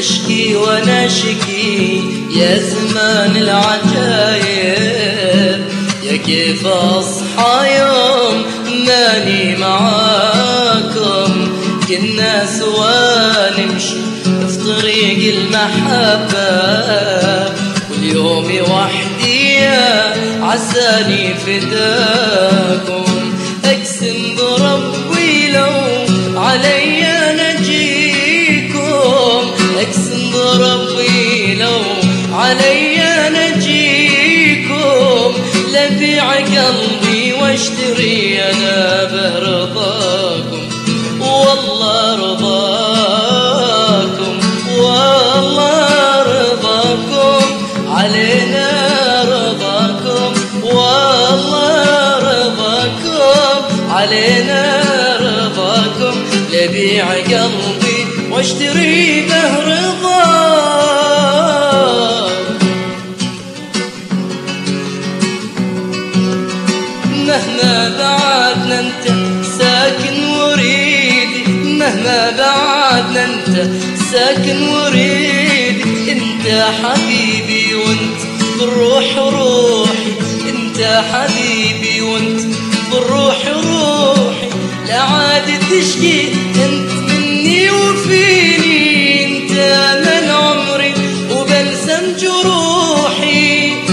تشكي وانا شكي يا زمان العجايب، يا كيف اصحى يوم ماني معاكم، كنا سوا نمشي في طريق المحبة، واليوم وحدي عساني فداكم، اقسم بربي لو علي نجيكم، اقسم بربي لو علي نجيكم، لبيع قلبي واشتري انا برضاكم، والله رضاكم والله رضاكم علينا رضاكم، والله رضاكم علينا رضاكم، لبيع قلبي واشتري به رضاكم. مهما بعدنا انت ساكن وريدي، مهما بعدنا انت ساكن وريدي، انت حبيبي وانت بالروح روحي، انت حبيبي وانت بالروح روحي، لا عاد تشكي انت مني وفيني، انت من عمري وبلسم جروحي،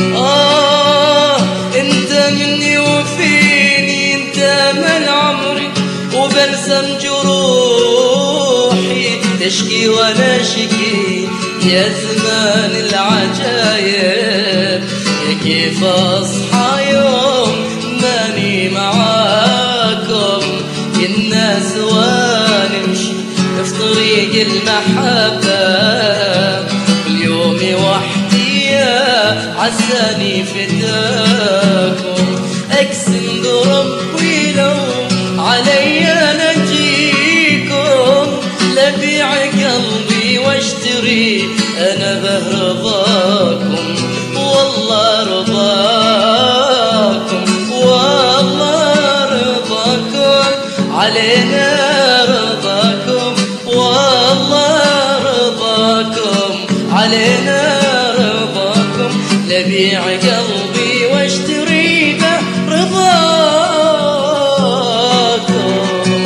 انت مني وفيني، انت من عمري وبلسم جروحي، تشكي وانا شكي يا زمان العجايب، يا كيف اصحى يوم ماني معاكم، كنا سوا نمشي في طريق المحبة، واليوم وحدي عساني فداكم، اقسم بربي لو علي نجيكم، لبيع قلبي واشتري انا برضاكم، والله رضاكم والله رضاكم علينا رضاكم، والله رضاكم علينا رضاكم، لبيع قلبي واشتري به رضاكم.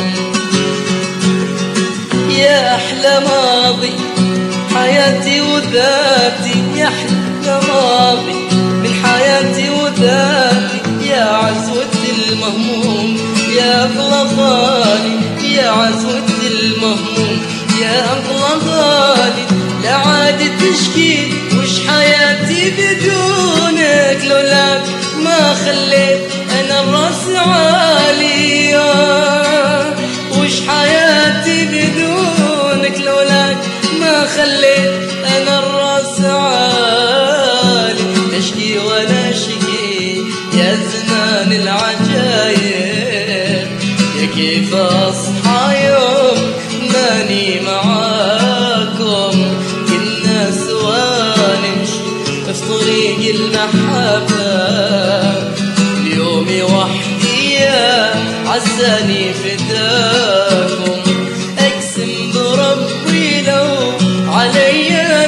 يا احلى ماضي حياتي وذاتي، يا احلى ماضي من حياتي وذاتي، يا عزوة المهموم يا اغلى غالي، يا عزوة المهموم يا اغلى غالي، لا عاد تشكي وش حياتي بدونك، لولاك ما خليت انا الراس عالي، وش حياتي بدونك، لولاك ما خليت انا الراس عالي، تشكي وانا شكي يا زمان العجايب، يا كيف اصحى يوم ماني معاكم، كنا سوا نمشي في طريق المحبة، اليوم وحدي عساني فداكم، اقسم بربي لو علي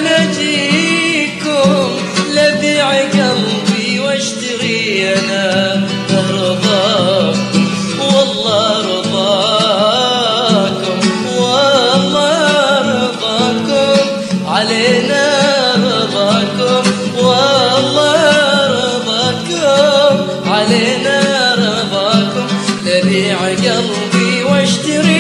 نجيكم، لبيع قلبي واشتري انا برضاكم، والله رضاكم والله رضاكم علينا رضاكم، والله رضاكم علينا رضاكم، لبيع قلبي واشتري